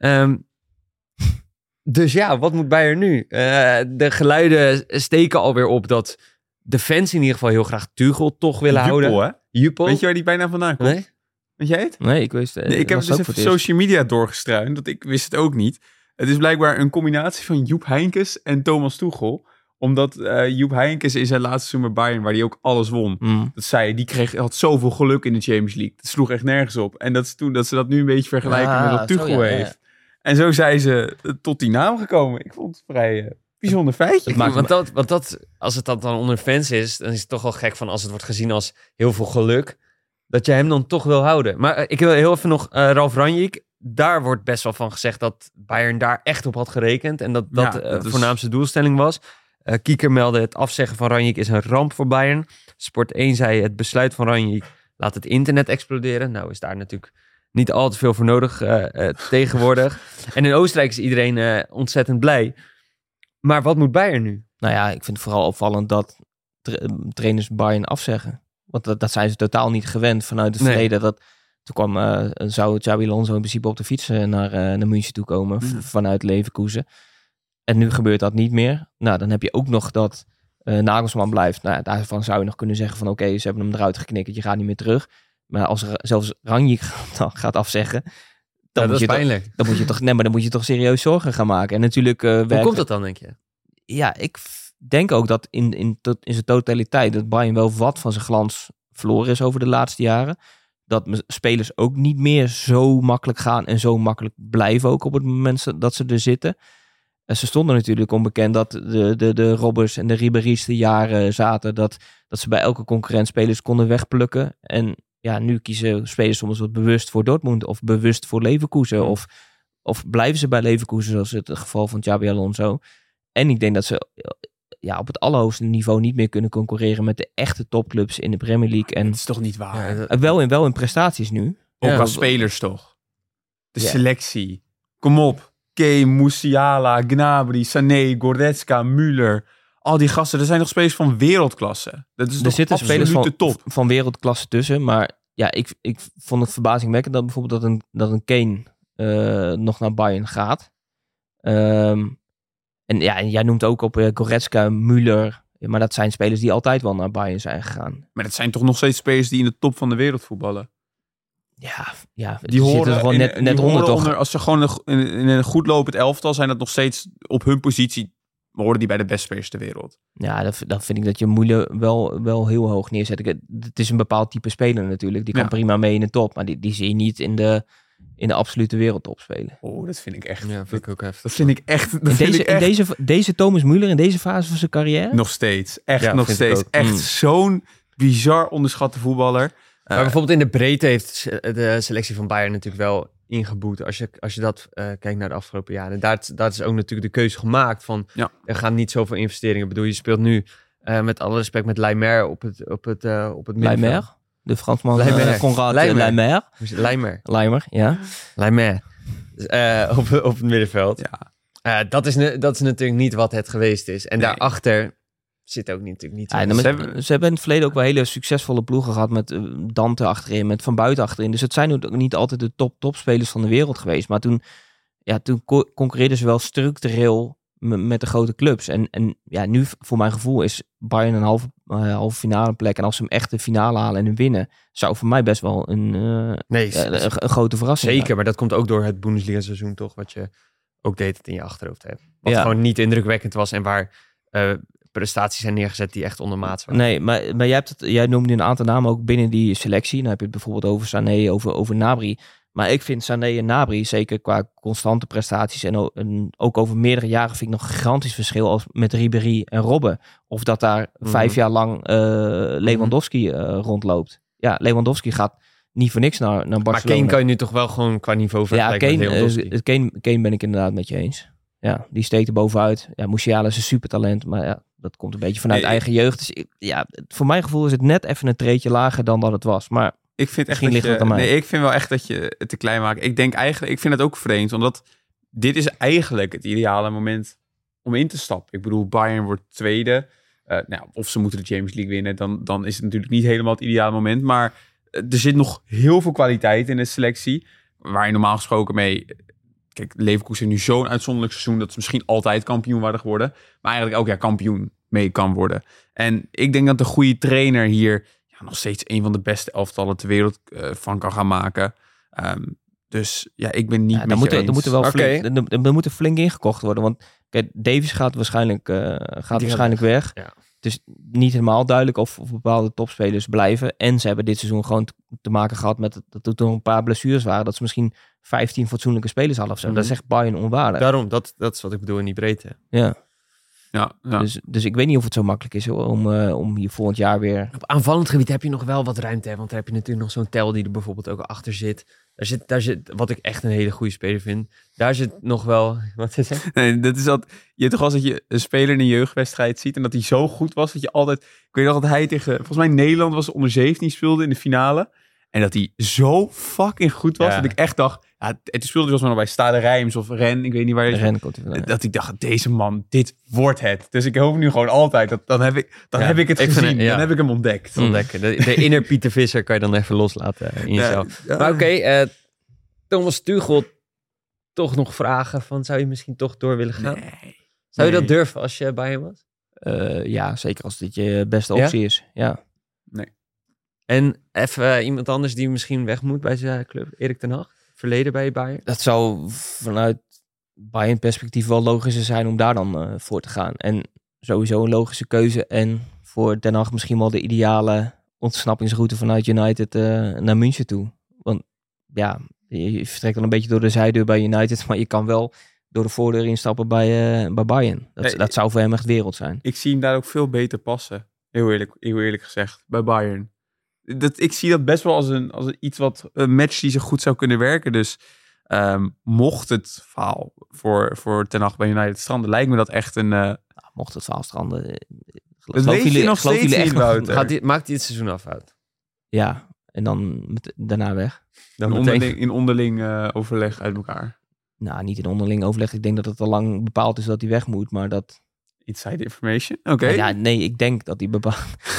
Dus ja, wat moet Bayern nu? De geluiden steken alweer op dat de fans in ieder geval heel graag Tuchel toch willen houden. Juppel. Weet je waar die bijna vandaan komt? Nee? Weet jij het? Nee, ik wist het. Ik heb dus even social media doorgestruind, dat ik wist het ook niet. Het is blijkbaar een combinatie van Joep Heynckes en Thomas Tuchel. Omdat Joep Heynckes in zijn laatste seizoen bij Bayern, waar hij ook alles won. Dat zei hij, had zoveel geluk in de Champions League. Dat sloeg echt nergens op. En dat is toen dat ze dat nu een beetje vergelijken met wat Tuchel heeft. Ja. En zo zijn ze tot die naam gekomen. Ik vond het vrij bijzonder feitje. Want dat, als het dan onder fans is, dan is het toch wel gek van als het wordt gezien als heel veel geluk, dat je hem dan toch wil houden. Maar ik wil heel even nog Ralf Rangnick. Daar wordt best wel van gezegd dat Bayern daar echt op had gerekend. En dat de voornaamste doelstelling was. Kieker meldde het afzeggen van Rangnick is een ramp voor Bayern. Sport 1 zei het besluit van Rangnick laat het internet exploderen. Nou is daar natuurlijk niet al te veel voor nodig tegenwoordig. En in Oostenrijk is iedereen ontzettend blij. Maar wat moet Bayern nu? Nou ja, ik vind het vooral opvallend dat trainers Bayern afzeggen. Want dat zijn ze totaal niet gewend vanuit het verleden. Toen zou Xabi Alonso in principe op de fiets naar München toe komen vanuit Leverkusen. En nu gebeurt dat niet meer. Nou, dan heb je ook nog dat Nagelsmann blijft. Nou, daarvan zou je nog kunnen zeggen van oké, ze hebben hem eruit geknikkerd, je gaat niet meer terug. Maar als er zelfs Rangnick gaat afzeggen, dan moet je pijnlijk. Dan moet je toch serieus zorgen gaan maken. En natuurlijk hoe komt dat dan, denk je? Ja, ik denk ook dat in zijn totaliteit dat Bayern wel wat van zijn glans verloren is over de laatste jaren. Dat spelers ook niet meer zo makkelijk gaan en zo makkelijk blijven ook op het moment dat ze er zitten. Ze stonden natuurlijk onbekend dat de Robbers en de Ribéry's de jaren zaten dat ze bij elke concurrent spelers konden wegplukken. En ja, nu kiezen spelers soms wat bewust voor Dortmund of bewust voor Leverkusen. Of blijven ze bij Leverkusen, zoals het geval van Xabi Alonso. En ik denk dat ze op het allerhoogste niveau niet meer kunnen concurreren met de echte topclubs in de Premier League. En dat is toch niet waar? Ja, wel in prestaties nu. Ook als spelers toch? De selectie. Kom op. Kane, Musiala, Gnabry, Sané, Goretzka, Müller. Al die gasten, er zijn nog spelers van wereldklasse. Dat is er zitten spelers top. van wereldklasse tussen. Maar ja, ik vond het verbazingwekkend dat bijvoorbeeld dat een Kane nog naar Bayern gaat. En jij noemt ook op Goretzka, Müller. Maar dat zijn spelers die altijd wel naar Bayern zijn gegaan. Maar dat zijn toch nog steeds spelers die in de top van de wereld voetballen? Ja, die horen gewoon net onder toch? Als ze gewoon in een goed lopend elftal zijn, dat nog steeds op hun positie horen die bij de beste spelers ter wereld. Ja, dan vind ik dat je Müller wel heel hoog neerzet. Het is een bepaald type speler natuurlijk. Die kan prima mee in de top, maar die zie je niet in in de absolute wereldtop spelen. Oh, dat vind ik echt. Ja, vind ik ook heftig. Dat vind ik echt. Deze Thomas Müller in deze fase van zijn carrière? Nog steeds. Echt Ja, nog vind ik steeds. ook. Echt zo'n bizar onderschatte voetballer. Maar bijvoorbeeld in de breedte heeft de selectie van Bayern natuurlijk wel ingeboet. Als je dat kijkt naar de afgelopen jaren. Daar is ook natuurlijk de keuze gemaakt van... Ja. Er gaan niet zoveel investeringen. Ik bedoel, je speelt nu met alle respect met Leimer op het middenveld. Leimer? De Fransman Leimer. Conrad Leimer. Leimer. Leimer. Ja. Leimer. Op het middenveld. Ja. Dat is natuurlijk niet wat het geweest is. En Nee. daarachter zit ook natuurlijk niet... Ja, ze hebben in het verleden ook wel hele succesvolle ploegen gehad met Dante achterin, met Van Buiten achterin. Dus het zijn ook niet altijd de topspelers van de wereld geweest. Maar toen concurreerden ze wel structureel met de grote clubs. En nu voor mijn gevoel is Bayern een halve finale plek. En als ze hem echt de finale halen en hem winnen, zou voor mij best wel een grote verrassing Zeker, zijn. maar dat komt ook door het Bundesliga seizoen toch, wat je ook deed het in je achterhoofd hebt. Wat Ja. gewoon niet indrukwekkend was en waar prestaties zijn neergezet die echt ondermaats waren. Nee, maar jij noemde een aantal namen ook binnen die selectie. Dan heb je het bijvoorbeeld over Sané, over Gnabry. Maar ik vind Sané en Gnabry, zeker qua constante prestaties en ook over meerdere jaren, vind ik nog een gigantisch verschil als met Ribéry en Robben. Of dat daar 5 jaar lang Lewandowski rondloopt. Ja, Lewandowski gaat niet voor niks naar Barcelona. Maar Kane kan je nu toch wel gewoon qua niveau vergelijken met Lewandowski. Kane ben ik inderdaad met je eens. Ja, die steekt er bovenuit. Ja, Musiala is een supertalent, maar ja, dat komt een beetje vanuit eigen jeugd. Dus voor mijn gevoel is het net even een treetje lager dan dat het was. Maar Ik vind echt misschien ligt het aan mij. Nee, ik vind wel echt dat je het te klein maakt. Ik vind het ook vreemd, omdat dit is eigenlijk het ideale moment om in te stappen. Ik bedoel, Bayern wordt tweede. Of ze moeten de Champions League winnen, dan is het natuurlijk niet helemaal het ideale moment. Maar er zit nog heel veel kwaliteit in de selectie, waar je normaal gesproken mee... Kijk, Leverkusen nu zo'n uitzonderlijk seizoen dat ze misschien altijd kampioen waren geworden, maar eigenlijk elk jaar kampioen mee kan worden. En ik denk dat de goede trainer hier nog steeds een van de beste elftallen ter wereld van kan gaan maken. Dus ja, ik ben niet met je eens. Er moet flink ingekocht worden. Want kijk, Davies gaat waarschijnlijk weg. Ja. Het is niet helemaal duidelijk of bepaalde topspelers blijven. En ze hebben dit seizoen gewoon te maken gehad met dat er toen een paar blessures waren. Dat ze misschien 15 fatsoenlijke spelers hadden of zo. Dat is echt Bayern onwaardig. Daarom, dat is wat ik bedoel in die breedte. Ja. Ja. Dus ik weet niet of het zo makkelijk is hoor, om hier volgend jaar weer... Op aanvallend gebied heb je nog wel wat ruimte. Hè? Want daar heb je natuurlijk nog zo'n Tel die er bijvoorbeeld ook achter zit. Daar zit wat ik echt een hele goede speler vind. Daar zit nog wel... Wat is het? Nee, dat is dat. Je hebt toch als dat je een speler in een jeugdwedstrijd ziet en dat hij zo goed was dat je altijd... Ik weet nog dat hij tegen... Volgens mij Nederland was onder 17 speelde in de finale. En dat hij zo fucking goed was dat ik echt dacht... Ja, het speelde volgens mij nog bij Stade Reims of Rennes. Ik weet niet waar je... Rennes komt hij vandaan. Dat ik dacht, deze man, dit wordt het. Dus ik hoop nu gewoon altijd. Dan heb ik het gezien. Dan heb ik hem ontdekt. Ontdekken. De inner Pieter Visser kan je dan even loslaten in jezelf. Ja. Maar oké, Thomas Tuchel toch nog vragen van, zou je misschien toch door willen gaan? Nee. Zou je dat durven als je bij hem was? Ja, zeker als dit je beste optie is. Ja. En even iemand anders die misschien weg moet bij zijn club, Erik ten Hag, verleden bij Bayern. Dat zou vanuit Bayern perspectief wel logischer zijn om daar dan voor te gaan. En sowieso een logische keuze. En voor Den Hag misschien wel de ideale ontsnappingsroute vanuit United naar München toe. Want ja, je vertrekt dan een beetje door de zijdeur bij United, maar je kan wel door de voordeur instappen bij Bayern. Dat zou voor hem echt wereld zijn. Ik zie hem daar ook veel beter passen. Heel eerlijk gezegd. Bij Bayern. Ik zie dat best wel als een match die zo goed zou kunnen werken. Dus mocht het verhaal voor Ten Hag bij United stranden, lijkt me dat echt een... Mocht het verhaal stranden... Dat weet je nog steeds niet, Wouter. Maakt hij het seizoen uit? Ja, en dan daarna weg. In onderling overleg uit elkaar. Nou, niet in onderling overleg. Ik denk dat het al lang bepaald is dat hij weg moet, maar dat... Inside information? Oké. Ja, nee, ik denk dat hij bepaald...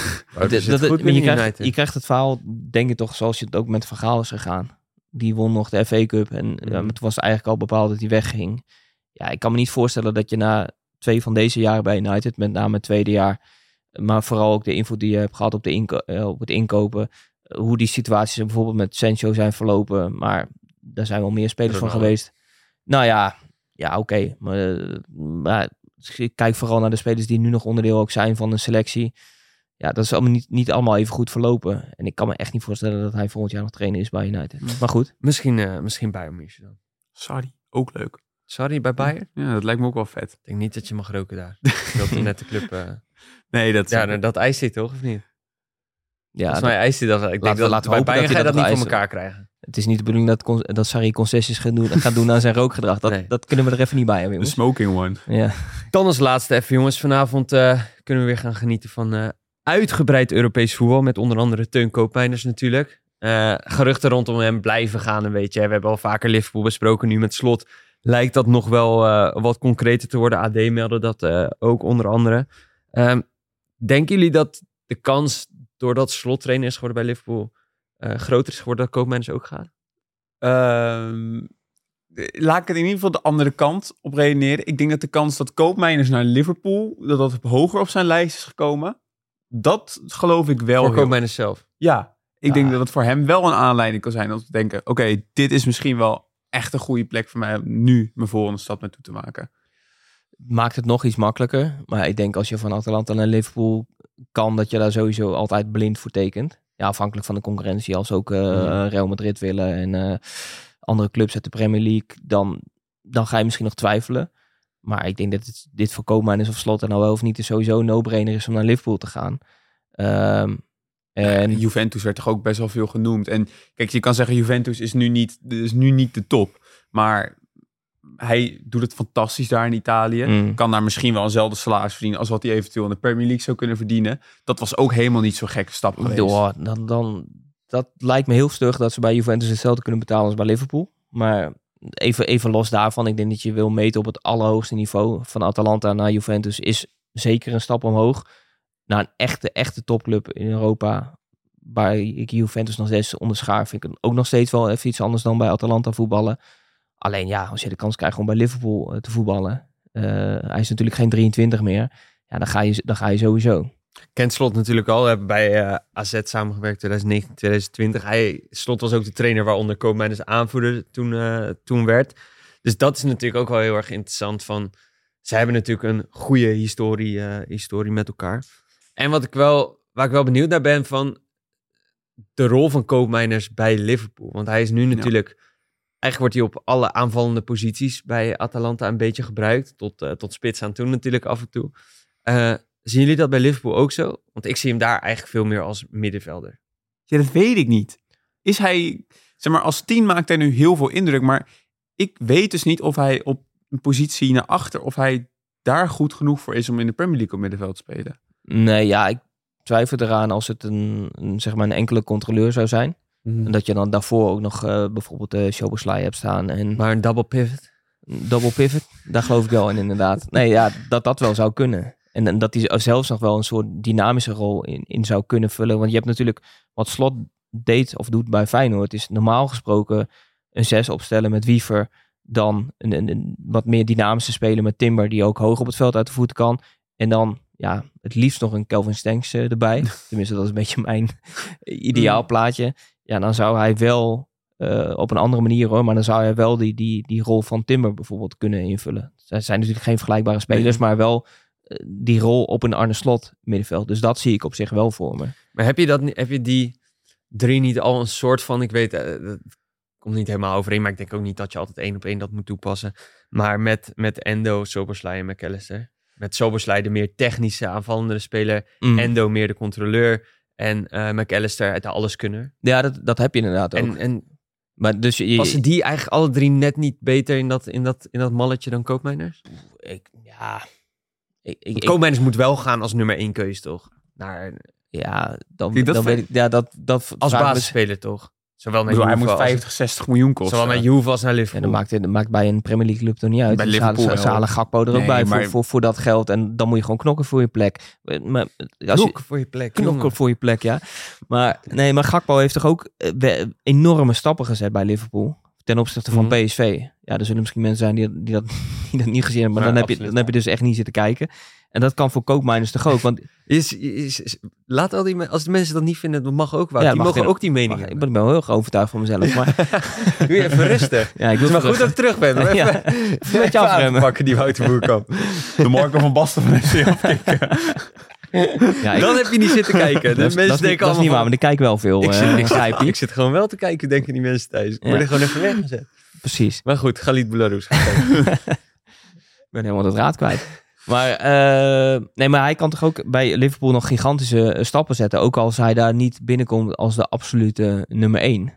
Je krijgt het verhaal, denk ik toch, zoals je het ook met Van Gaal is gegaan. Die won nog de FA Cup en het was eigenlijk al bepaald dat hij wegging. Ja, ik kan me niet voorstellen dat je na 2 van deze jaren bij United, met name het tweede jaar, maar vooral ook de invloed die je hebt gehad op het inkopen, hoe die situaties bijvoorbeeld met Sancho zijn verlopen, maar daar zijn wel meer spelers van geweest. Nou ja, oké. Maar ik kijk vooral naar de spelers die nu nog onderdeel ook zijn van een selectie. Ja, dat is allemaal niet allemaal even goed verlopen. En ik kan me echt niet voorstellen dat hij volgend jaar nog trainer is bij United. Maar goed. Misschien Bayern München dan. Sorry, ook leuk. Sorry, bij Bayern? Ja, dat lijkt me ook wel vet. Ik denk niet dat je mag roken daar. Dat is net de club... Nee, dat... Ja, dat eist hij toch, of niet? Ja, volgens mij eist hij dat. Ik denk laten dat we bij hopen Bayern dat ga je hij dat dat niet voor eist. elkaar krijgen. Het is niet de bedoeling dat Sarri concessies gaat doen aan zijn rookgedrag. Dat kunnen we er even niet bij hebben, De jongens. smoking one. Ja. Dan als laatste even, jongens. Vanavond kunnen we weer gaan genieten van uitgebreid Europees voetbal. Met onder andere Teun Koopmeiners natuurlijk. Geruchten rondom hem blijven gaan een beetje. We hebben al vaker Liverpool besproken. Nu met Slot lijkt dat nog wel wat concreter te worden. AD meldde dat ook onder andere. Denken jullie dat de kans, doordat Slot trainer is geworden bij Liverpool, groter is geworden dat Koopmeiners ook gaat? Laat ik het in ieder geval de andere kant op redeneren. Ik denk dat de kans dat Koopmeiners naar Liverpool, dat hoger op zijn lijst is gekomen. Dat geloof ik wel. Voor Koopmeiners zelf? Ja, ik denk dat het voor hem wel een aanleiding kan zijn om te denken, oké, dit is misschien wel echt een goede plek voor mij om nu mijn volgende stap naartoe te maken. Maakt het nog iets makkelijker. Maar ik denk als je van Atalanta naar Liverpool kan, dat je daar sowieso altijd blind voor tekent. Ja, afhankelijk van de concurrentie. Als ook Real Madrid willen en andere clubs uit de Premier League, dan ga je misschien nog twijfelen. Maar ik denk dat dit voor Koopmeiners of Slot en nou wel of niet is sowieso een no-brainer is om naar Liverpool te gaan. En Juventus werd toch ook best wel veel genoemd. En kijk, je kan zeggen Juventus is nu niet de top. Maar hij doet het fantastisch daar in Italië. Kan daar misschien wel eenzelfde salaris verdienen als wat hij eventueel in de Premier League zou kunnen verdienen. Dat was ook helemaal niet zo'n gekke stap geweest. Dat lijkt me heel stug dat ze bij Juventus hetzelfde kunnen betalen als bij Liverpool. Maar even los daarvan, ik denk dat je wil meten op het allerhoogste niveau. Van Atalanta naar Juventus is zeker een stap omhoog. Naar een echte topclub in Europa, waar ik Juventus nog steeds onderschaar, vind ik het ook nog steeds wel even iets anders dan bij Atalanta voetballen. Alleen ja, als je de kans krijgt om bij Liverpool te voetballen, hij is natuurlijk geen 23 meer, ja, dan ga je sowieso. Kent Slot natuurlijk al, we hebben bij AZ samengewerkt 2019-2020. Slot was ook de trainer waaronder Koopmeiners aanvoerder toen werd. Dus dat is natuurlijk ook wel heel erg interessant van, zij hebben natuurlijk een goede historie met elkaar. En waar ik wel benieuwd naar ben van de rol van Koopmeiners bij Liverpool. Want hij is nu natuurlijk, eigenlijk wordt hij op alle aanvallende posities bij Atalanta een beetje gebruikt. Tot spits aan toe natuurlijk af en toe. Zien jullie dat bij Liverpool ook zo? Want ik zie hem daar eigenlijk veel meer als middenvelder. Ja, dat weet ik niet. Is hij, zeg maar, als 10 maakt hij nu heel veel indruk. Maar ik weet dus niet of hij op een positie naar achter, of hij daar goed genoeg voor is om in de Premier League op middenveld te spelen. Nee, ja, ik twijfel eraan als het een enkele controleur zou zijn. En dat je dan daarvoor ook nog bijvoorbeeld Szoboszlai hebt staan. Maar een double pivot? Double pivot, daar geloof ik wel in inderdaad. Nee, ja, dat wel zou kunnen. En dat hij zelfs nog wel een soort dynamische rol in zou kunnen vullen. Want je hebt natuurlijk wat Slot deed of doet bij Feyenoord. Is normaal gesproken een 6 opstellen met Wiever. Dan een wat meer dynamische speler met Timber, die ook hoog op het veld uit de voeten kan. En dan ja, het liefst nog een Kelvin Stenks erbij. Tenminste, dat is een beetje mijn ideaal plaatje. Ja, dan zou hij wel op een andere manier hoor, maar dan zou hij wel die rol van Timber bijvoorbeeld kunnen invullen. Zij zijn natuurlijk geen vergelijkbare spelers, maar wel die rol op een Arne Slot middenveld. Dus dat zie ik op zich wel voor me. Maar heb je die 3 niet al een soort van, ik weet, dat komt niet helemaal overeen, maar ik denk ook niet dat je altijd 1-op-1 dat moet toepassen. Maar met Endo, Szoboszlai en McAllister. Met Szoboszlai de meer technische aanvallende speler. Endo meer de controleur. En McAllister het alleskunner. Ja, dat heb je inderdaad ook. Maar dus passen die eigenlijk alle 3 net niet beter in dat malletje dan Koopmeiners? Koopmeiners moet wel gaan als nummer 1 keuze, toch? Dan weet ik... Ja, dat als basisspeler, toch? Zowel naar Juve, hij moet 50, 60 miljoen kosten. Zowel naar Juve als naar Liverpool. Ja, dat maakt bij een Premier League club toch niet uit. Bij Liverpool ze halen Gakpo er ook bij voor dat geld. En dan moet je gewoon knokken voor je plek. Knokken voor je plek. Knokken voor je plek, ja. Maar Gakpo heeft toch ook enorme stappen gezet bij Liverpool. Ten opzichte van PSV. Ja, er zullen misschien mensen zijn die dat niet gezien hebben. Maar dan heb je dus echt niet zitten kijken. En dat kan voor Koopmeiners toch ook. Want laat als de mensen dat niet vinden, dat mag ook wel. Ja, die mogen ook die mening hebben. Ik ben wel heel erg overtuigd van mezelf. Maar doe je even rustig. Ja, ik wil maar goed dat ik terug ben. Maar even met je afremmen. Pakken die Wouter Boerkamp. De Marco van Basten van FC Afkikken. Ja, Dan heb je niet zitten kijken. De mensen denken dat is niet waar, maar ik kijk wel veel. Ik zit gewoon wel te kijken, denken die mensen thuis. Ik word er gewoon even weggezet. Precies. Maar goed, Khalid Boularus. Ik ben helemaal het raad kwijt. Maar, maar hij kan toch ook bij Liverpool nog gigantische stappen zetten. Ook als hij daar niet binnenkomt als de absolute nummer 1.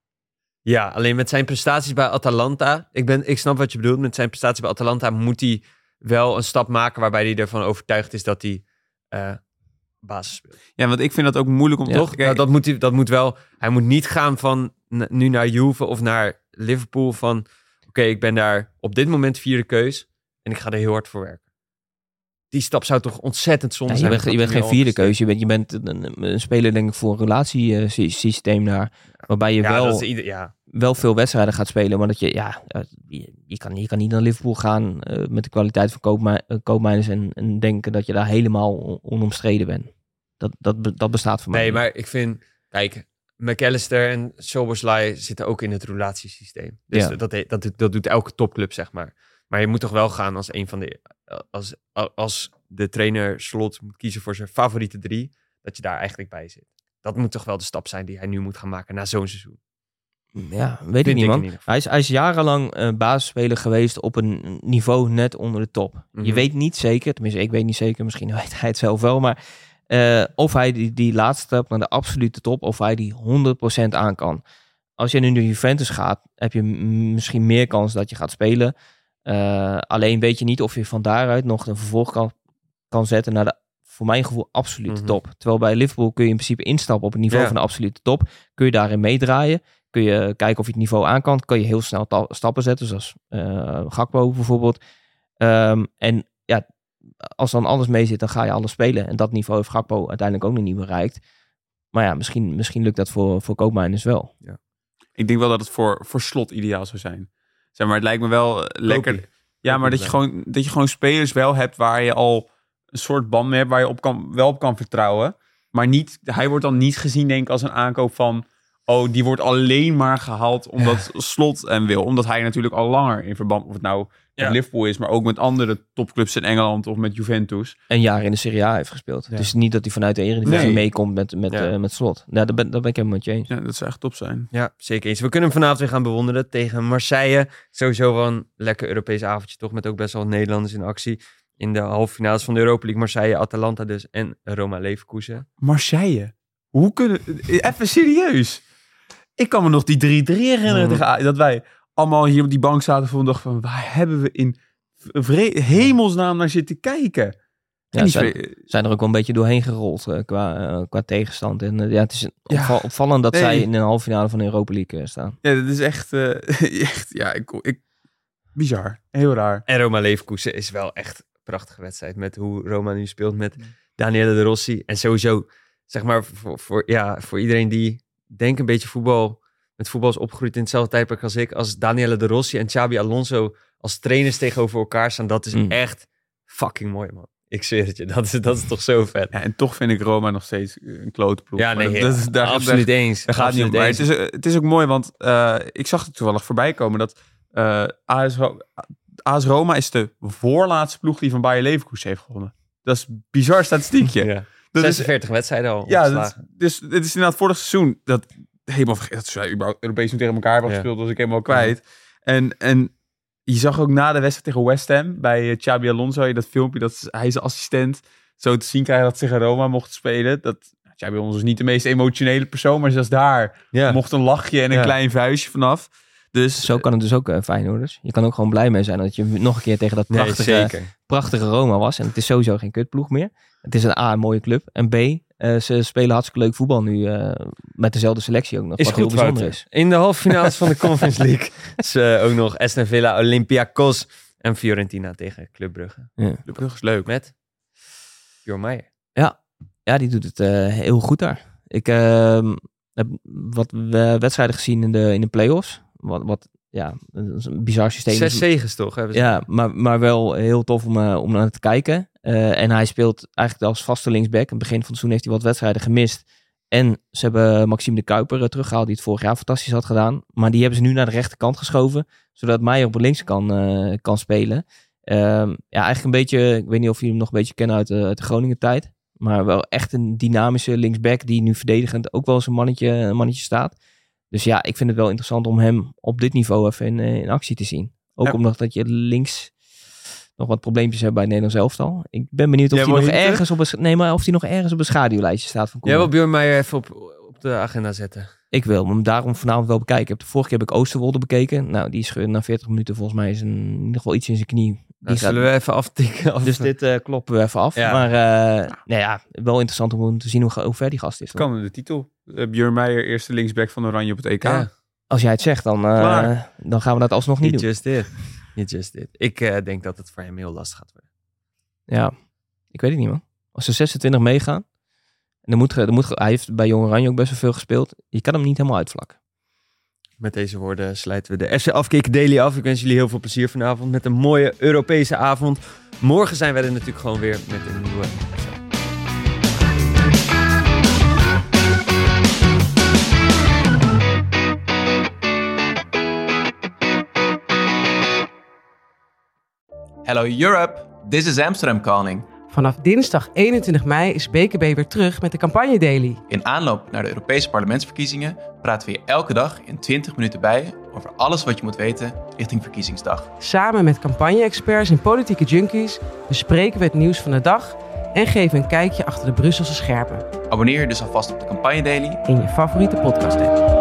Ja, alleen met zijn prestaties bij Atalanta. Ik snap wat je bedoelt. Met zijn prestaties bij Atalanta moet hij wel een stap maken waarbij hij ervan overtuigd is dat hij basis speelt. Ja, want ik vind dat ook moeilijk om toch... Ja, dat moet wel... Hij moet niet gaan van nu naar Juve of naar Liverpool van... Oké, ik ben daar op dit moment 4e keus en ik ga er heel hard voor werken. Die stap zou toch ontzettend zonde zijn. Je bent geen 4e keus. Je bent een speler, denk ik, voor een relatiesysteem daar. Waarbij je wel veel wedstrijden gaat spelen. Maar dat je kan niet naar Liverpool gaan met de kwaliteit van Koopmeiners en denken dat je daar helemaal onomstreden bent. Dat bestaat voor mij niet. Maar ik vind... Kijk, McAllister en Szoboszlai zitten ook in het relatiesysteem. Dus dat doet elke topclub, zeg maar. Maar je moet toch wel gaan als een van de... Als de trainer Slot moet kiezen voor zijn favoriete 3, dat je daar eigenlijk bij zit. Dat moet toch wel de stap zijn die hij nu moet gaan maken na zo'n seizoen. Ja, weet ik niet, man. Hij is jarenlang basisspeler geweest op een niveau net onder de top. Mm-hmm. Je weet niet zeker, tenminste ik weet niet zeker, misschien weet hij het zelf wel, maar of hij die laatste stap naar de absolute top, of hij die 100% aan kan. Als je nu naar Juventus gaat, heb je misschien meer kans dat je gaat spelen. Alleen weet je niet of je van daaruit nog een vervolg kan zetten naar de, voor mijn gevoel, absolute top. Terwijl bij Liverpool kun je in principe instappen op het niveau van de absolute top. Kun je daarin meedraaien. Kun je kijken of je het niveau aan kan. Kan je heel snel stappen zetten, zoals Gakpo bijvoorbeeld. En ja, als dan alles mee zit, dan ga je alles spelen. En dat niveau heeft Gakpo uiteindelijk ook nog niet bereikt. Maar ja, misschien lukt dat voor Koopmeiners wel. Ja. Ik denk wel dat het voor Slot ideaal zou zijn. Zeg maar, het lijkt me wel lekker. Ja, maar dat je gewoon spelers wel hebt waar je al een soort band mee hebt, waar je wel op kan vertrouwen. Maar hij wordt dan niet gezien, denk ik, als een aankoop van... Oh, die wordt alleen maar gehaald omdat Slot hem wil. Omdat hij natuurlijk al langer in verband... Of het nou met Liverpool is, maar ook met andere topclubs in Engeland of met Juventus. Een jaar in de Serie A heeft gespeeld. Ja. Dus niet dat hij vanuit de Eredivisie meekomt met Slot. Ja, daar ben ik helemaal met je eens. Ja, dat zou echt top zijn. Ja, zeker eens. We kunnen hem vanavond weer gaan bewonderen tegen Marseille. Sowieso wel een lekker Europees avondje, toch? Met ook best wel Nederlanders in actie. In de halve finales van de Europa League. Marseille, Atalanta dus en Roma Leverkusen. Marseille? Hoe kunnen... Even serieus. Ik kan me nog die 3-3 herinneren. Dat wij allemaal hier op die bank zaten voor een dag van... Waar hebben we in hemelsnaam naar zitten kijken? Ja, zijn er ook wel een beetje doorheen gerold qua tegenstand. En het is opvallend dat zij in een halve finale van de Europa League staan. Ja, dat is echt bizar. Heel raar. En Roma Leverkusen is wel echt een prachtige wedstrijd. Met hoe Roma nu speelt met Daniele De Rossi. En sowieso, zeg maar, voor iedereen die denkt een beetje met voetbal is opgegroeid in hetzelfde tijdperk als ik. Als Daniele De Rossi en Xabi Alonso als trainers tegenover elkaar staan. Dat is echt fucking mooi, man. Ik zweer het je, dat is toch zo vet. Ja, en toch vind ik Roma nog steeds een klote ploeg. Ja, nee, absoluut eens. Daar gaat niet om. Maar het is ook mooi, want ik zag het toevallig voorbij komen dat AS Roma is de voorlaatste ploeg die van Bayer Leverkusen heeft gewonnen. Dat is een bizar statistiekje. Ja. 46 wedstrijden al. Ja, dus het is inderdaad vorig seizoen dat helemaal vergeten dat zij überhaupt Europees tegen elkaar hebben gespeeld, was ik helemaal kwijt. En je zag ook na de wedstrijd tegen West Ham bij Xabi Alonso, dat filmpje, dat hij zijn assistent zo te zien krijgen dat ze tegen Roma mocht spelen. Xabi Alonso is niet de meest emotionele persoon, maar zelfs daar mocht een lachje en een klein vuistje vanaf. Dus, zo kan het dus ook Feyenoorders. Je kan ook gewoon blij mee zijn dat je nog een keer tegen dat prachtige Roma was. En het is sowieso geen kutploeg meer. Het is een mooie club. En B, ze spelen hartstikke leuk voetbal nu. Met dezelfde selectie ook nog. Is wat goed, heel bijzonder is. In de halve finales van de Conference League is ook nog Aston Villa, Olympiakos en Fiorentina tegen Club Brugge. Ja. Club Brugge is leuk. Met Bjorn Meijer. Ja, die doet het heel goed daar. Ik heb wat wedstrijden gezien in de play-offs. Wat dat is een bizar systeem. 6 zegens toch? Hebben ze. Ja, maar wel heel tof om naar te kijken. En hij speelt eigenlijk als vaste linksback. In het begin van het seizoen heeft hij wat wedstrijden gemist. En ze hebben Maxime de Kuiper teruggehaald, die het vorig jaar fantastisch had gedaan. Maar die hebben ze nu naar de rechterkant geschoven, zodat Meijer op de links kan spelen. Eigenlijk een beetje, ik weet niet of jullie hem nog een beetje kennen uit de Groningen tijd. Maar wel echt een dynamische linksback die nu verdedigend ook wel eens een mannetje staat. Dus ja, ik vind het wel interessant om hem op dit niveau even in actie te zien. Ook omdat dat je links nog wat probleempjes hebt bij het Nederlands elftal. Ik ben benieuwd of hij nog ergens op een schaduwlijstje staat van Koeman. Jij wil Björn Meijer even op de agenda zetten? Ik wil hem daarom vanavond wel bekijken. De vorige keer heb ik Oosterwolde bekeken. Nou, die is na 40 minuten volgens mij is in ieder geval iets in zijn knie. Zullen we even aftikken? Dus dit kloppen we even af. Ja. Maar wel interessant om te zien hoe ver die gast is. Kan de titel. Björn Meijer, eerste linksback van Oranje op het EK. Ja. Als jij het zegt, dan gaan we dat alsnog niet doen. Just did. Ik denk dat het voor hem heel lastig gaat worden. Ja, ik weet het niet, man. Als ze 26 meegaan, en hij heeft bij Jong Oranje ook best wel veel gespeeld. Je kan hem niet helemaal uitvlakken. Met deze woorden sluiten we de FC Afkikken Daily af. Ik wens jullie heel veel plezier vanavond met een mooie Europese avond. Morgen zijn wij er natuurlijk gewoon weer met een nieuwe episode. Hello Europe, this is Amsterdam calling. Vanaf dinsdag 21 mei is BKB weer terug met de Campagne Daily. In aanloop naar de Europese parlementsverkiezingen praten we je elke dag in 20 minuten bij over alles wat je moet weten richting verkiezingsdag. Samen met campagne-experts en politieke junkies bespreken we het nieuws van de dag en geven een kijkje achter de Brusselse schermen. Abonneer je dus alvast op de Campagne Daily in je favoriete podcast app.